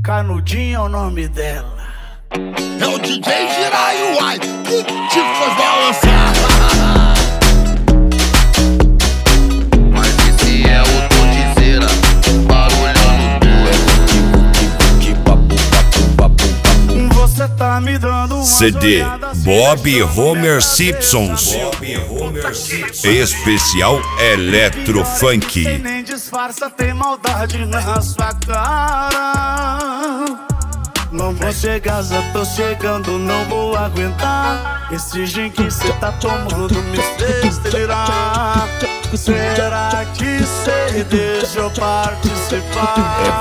Canudinho é o nome dela. É o DJ Jiraiya, uai, que tipo faz balançar. Mas esse é o Tonizeira, barulhando tudo. Você tá me dando uma CD Bob Homer Simpsons. Especial Electrofunk. nem disfarça, tem maldade na sua cara. Não vou chegar, já tô chegando, não vou aguentar. Esse gin que cê tá tomando me fez delirar. Será que cê deixa eu participar?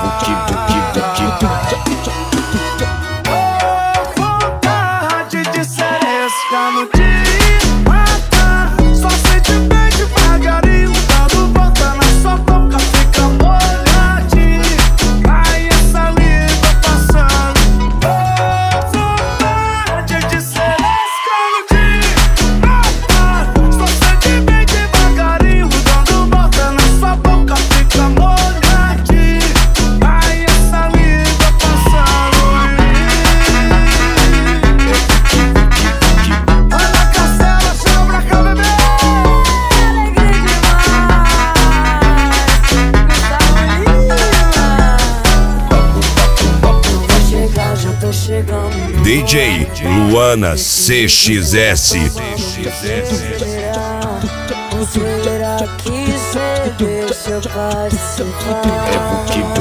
Oh, vontade de ser esse canudinho. Só sente bem devagarinho, dando volta na sua boca, fica molhadinho. Ai, essa língua passando. Oh, vontade de ser esse canudinho. Só sente bem devagarinho, dando volta na sua boca, fica molhadinho. Ai, essa língua passando. Olha a Castela, chama pra cá, bebê. DJ Luana CXS. Será que cê deixa eu participar?